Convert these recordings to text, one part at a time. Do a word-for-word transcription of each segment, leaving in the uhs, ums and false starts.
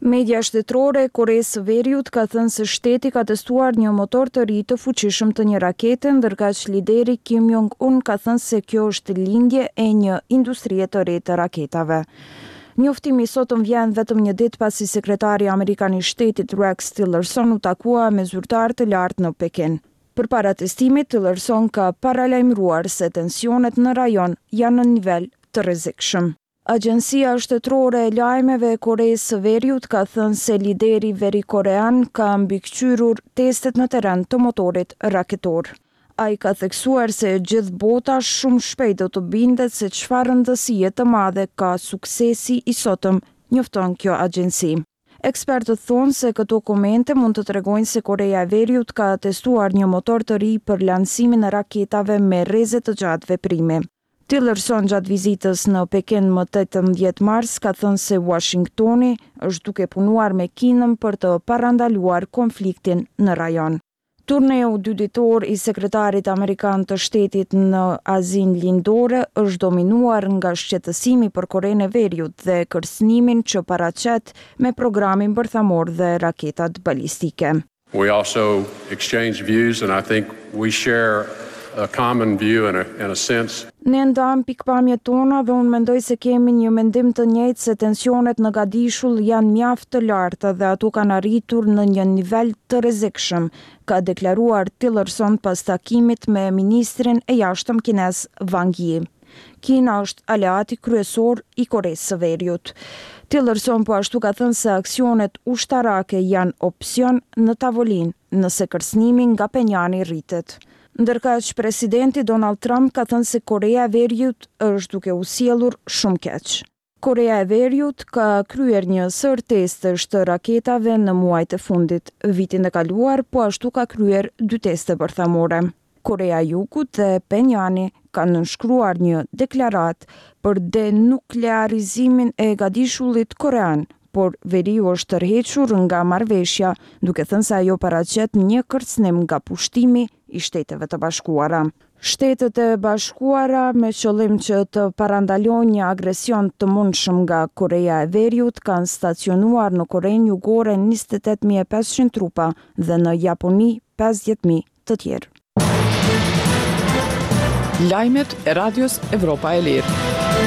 Media shtetërore e Koreas së Veriut ka thënë se shteti ka testuar një motor të ri të fuqishëm të një rakete, ndërkaq lideri Kim Jong-un ka thënë se kjo është lindje e një industrie të re të raketave. Njoftimi sotëm vjen vetëm një ditë pasi sekretari amerikan i shtetit Rex Tillerson u takua me zyrtar të lartë në Pekin. Përpara testimit, Tillerson ka paralajmëruar se tensionet në rajon janë në nivel të rrezikshëm. Agjencia shtetërore e lajmeve e Koreas së Veriut ka thënë se lideri veri-korean ka mbikëqyrur testet në terren të motorit raketor. Ai ka theksuar se gjithë bota shumë shpejt do të bindet se çfarë rëndësie të madhe ka suksesi i sotëm, njofton kjo agjenci. Ekspertët thonë se këto komente mund të tregojnë se Korea e Veriut ka testuar një motor të ri për lansimin e raketave me rreze të gjatë veprimi. Tillerson gjatë vizitës në Pekin më tetëmbëdhjetë mars ka thënë se Washingtoni është duke punuar me Kinën për të parandaluar konfliktin në rajon. Turneu dyditor i sekretarit amerikan të shtetit në Azinë Lindore është dominuar nga shqetësimi për Korenë e Veriut dhe kërcënimin që paraqet me programin bërthamor dhe raketat balistike. We also exchange views and I think we share a common view in a, in a sense. Ne ndam pikpamjet tona dhe unë mendoj se kemi një mendim të njëjtë se tensionet në Gadishull janë mjaft të larta dhe ato kanë arritur në një nivel të rrezikshëm, ka deklaruar Tillerson pas takimit me ministrin e jashtëm kinez Wang Yi. Kina është aleati kryesor i Koreas së Veriut. Tillerson po ashtu ka thënë se aksionet ushtarake janë opsion në tavolinë nëse kërcënimi nga Penjani rritet. Ndërkaq presidenti Donald Trump ka thënë se Korea e Veriut është duke u sjellur shumë keq. Korea e Veriut ka kryer një sër testesh të raketave në muajt e fundit. Vitin e kaluar po ashtu ka kryer dy teste bërthamore. Korea e Jugut dhe Penjani kanë nënshkruar një deklaratë për denuklearizimin e Gadishullit korean, por Veriu është tërhequr nga marrëveshja, duke thënë se ajo paraqet një kërcënim nga pushtimi i Shteteve të Bashkuara. Shtetet e Bashkuara, me qëllim që të parandalojnë një agresion të mundshëm nga Korea e Veriut, kanë stacionuar në Korenë Jugore njëzet e tetë mijë e pesëqind trupa dhe në Japoni pesëdhjetë mijë të tjerë. Lajmet e Radios Evropa e Lirë.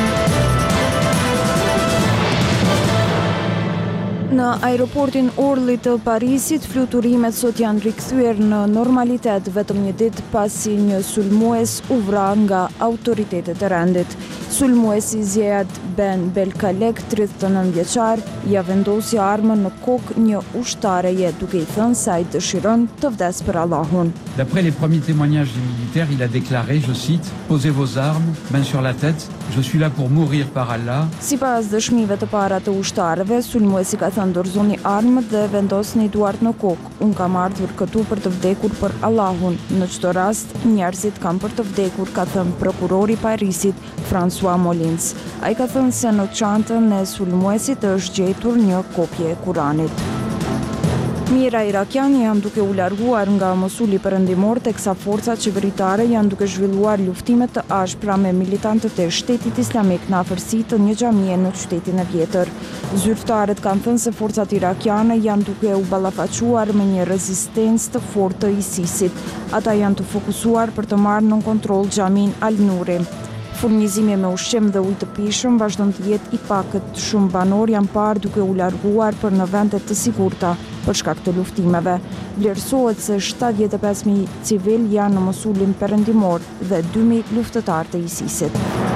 Në aeroportin Orly të Parisit, fluturimet sot janë rikthyer në normalitet vetëm një ditë pasi një sulmues u vra nga autoritetet e rendit. Sulmuesi Ziad Ben Belkalek, tridhjetë e nëntë vjeçar, ja vendosi armën në kokë një ushtareje, duke i thënë se ai dëshiron të vdes për Allahun. D'après les premiers témoignages des militaires, il a déclaré, je cite, posez vos armes, main sur la tête, je suis là pour mourir par Allah. Sipas dëshmive të para të ushtarëve, sulmuesi ka thënë dorëzoni armët dhe vendosni duart në kokë. Unë kam ardhur këtu për të vdekur për Allahun. Në çdo rast, njerëzit kanë për të vdekur, ka thënë prokurori i Parisit, François Molins. Ai ka thënë se në çantën e sulmuesit është gjetur një kopje e Kuranit. Mira irakiane janë duke u larguar nga Mosuli perëndimor, teksa forcat qeveritare janë duke zhvilluar luftime të ashpra me militantët e Shtetit Islamik në afërsi të një xhamie në qytetin e vjetër. Zyrtarët kanë thënë se forcat irakiane janë duke u ballafaquar me një rezistencë të fortë të ISIS-it. Ata janë të fokusuar për të marrë nën kontroll xhamin Al-Nuri. Furnizimi me ushqim dhe ujë të pishëm vazhdon të jetë i pakët. Shumë banor janë parë duke u larguar për në vende të sigurta për shkak të luftimeve. Vlerësohet se shtatëdhjetë e pesë mijë civil janë në Mosulin perëndimor dhe dy mijë luftëtar të ISIS-it.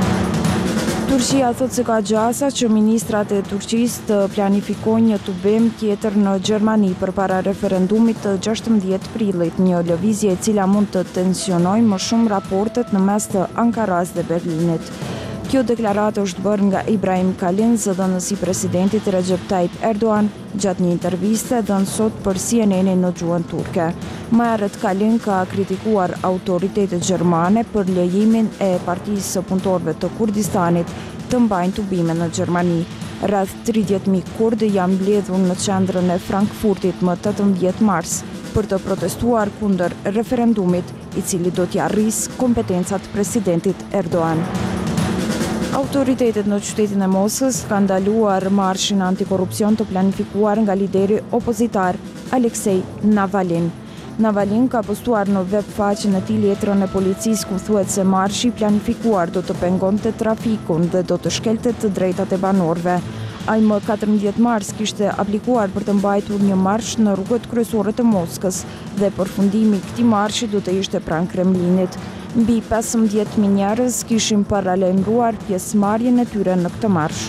Turqia thot se ka gjasa që ministrat e Turqisë të planifikojnë një tubim tjetër në Gjermani përpara referendumit të gjashtëmbëdhjetë prillit, një lëvizje e cila mund të tensionojë më shumë raportet në mes të Ankaras dhe Berlinit. Kjo deklaratë është bërë nga Ibrahim Kalin, zëdhënësi presidentit Recep Tayyip Erdogan, gjatë një interviste dhënë sot për C N N në gjuhën turke. Më herët Kalin ka kritikuar autoritetet gjermane për lejimin e Partisë së Punëtorëve të Kurdistanit të mbajnë tubime në Gjermani. Rreth tridhjetë mijë kurdë janë mbledhur në qendrën e Frankfurtit më tetëmbëdhjetë mars për të protestuar kundër referendumit, i cili do t'ja rrisë kompetencat presidentit Erdogan. Autoritetet në qytetin e Moskës kanë ndaluar marshin antikorrupsion të planifikuar nga lideri opozitar Aleksej Navalny. Navalny ka postuar në web faqen e tij letrën e policisë ku thuhet se marshi i planifikuar do të pengonte trafikun dhe do të shkelte të drejtat e banorëve. Ai më katërmbëdhjetë mars kishte aplikuar për të mbajtur një marsh në rrugët kryesore të Moskës dhe përfundimi i këtij marshi do të ishte pranë Kremlinit. Mbi pesëmbëdhjetë mijë njerëz kishin paralajmëruar pjesëmarrjen e tyre në këtë marsh.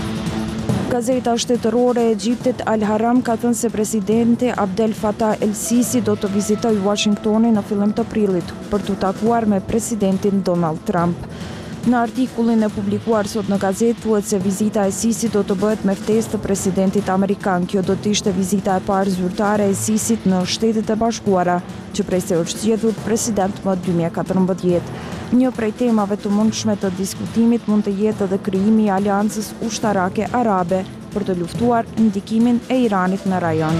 Gazeta shtetërore e Egjiptit Al Haram ka thënë se presidenti Abdel Fattah el-Sisi do të vizitojë Washingtonin në fillim të prillit për të takuar me presidentin Donald Trump. Në artikullin e publikuar sot në gazetë thuhet se vizita e Sisit do të bëhet me ftesë të presidentit amerikan. Kjo do të ishte vizita e parë zyrtare e Sisit në Shtetet e Bashkuara, që prej se është zgjedhur president më dy mijë e katërmbëdhjetë. Një prej temave të mundshme të diskutimit mund të jetë edhe krijimi i aleancës ushtarake arabe për të luftuar ndikimin e Iranit në rajon.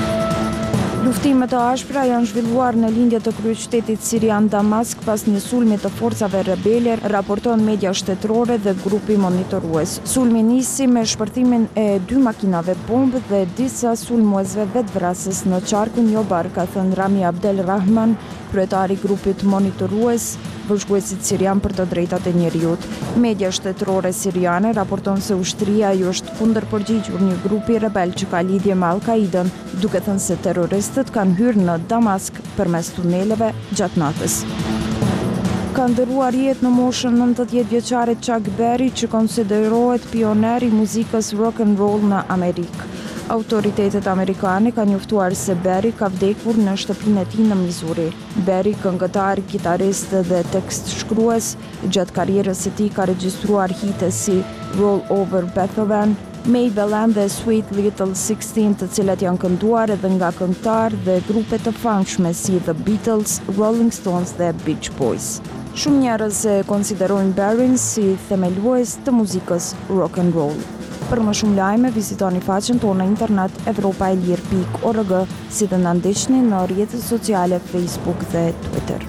Luftime të ashpra janë zhvilluar në lindje të kryeqytetit sirian Damask pas një sulmi të forcave rebele, raporton media shtetërore dhe grupi monitorues. Sulmi nisi me shpërthimin e dy makinave bombë dhe disa sulmuesve vetvrasës në qarkun Jobar, ka thënë Rami Abdel Rahman, kryetari i grupit monitorues, vëzhguesit sirian për të drejtat e njerëzit. Media shtetërore siriane raporton se ushtria ju është kundërpërgjigjur një grupi rebel që ka lidhje me Al-Qaidën, duke thënë se terroristët kanë hyrë në Damask përmes tuneleve gjatë natës. Ka ndëruar jetë në moshën nëntëdhjetë vjeçare Chuck Berry, që konsiderohet pioner i muzikës rock and roll në Amerikë. Autoritetet amerikane kanë njoftuar se Berry ka vdekur në shtëpinë e tij në Missouri. Berry, këngëtar, kitarist dhe tekstshkrues, gjatë karrierës së tij ka regjistruar hite si Roll Over Beethoven, Maybelline dhe Sweet Little Sixteen, të cilat janë kënduar edhe nga këngëtarë dhe grupe të famshme si The Beatles, Rolling Stones dhe Beach Boys. Shumë njerëz e konsiderojnë Berryn si themelues të muzikës rock and roll. Për më shumë lajme, vizitoni faqen tonë në internet evropa e lirë pikë org, si dhe na ndiqni në rrjetet sociale Facebook dhe Twitter.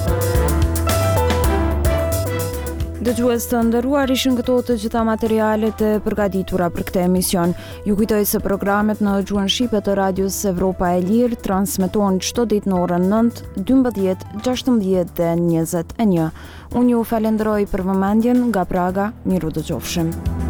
Dëgjues të nderuar, ishin këto të gjitha materialet e përgatitura për këtë emision. Ju kujtoj se programet në gjuhën shqipe të Radios Evropa e Lirë transmetohen çdo ditë në orën nëntë, dymbëdhjetë, gjashtëmbëdhjetë dhe njëzet e një. Unë ju falenderoj për vëmendjen nga Praga, miru dëgjofshim.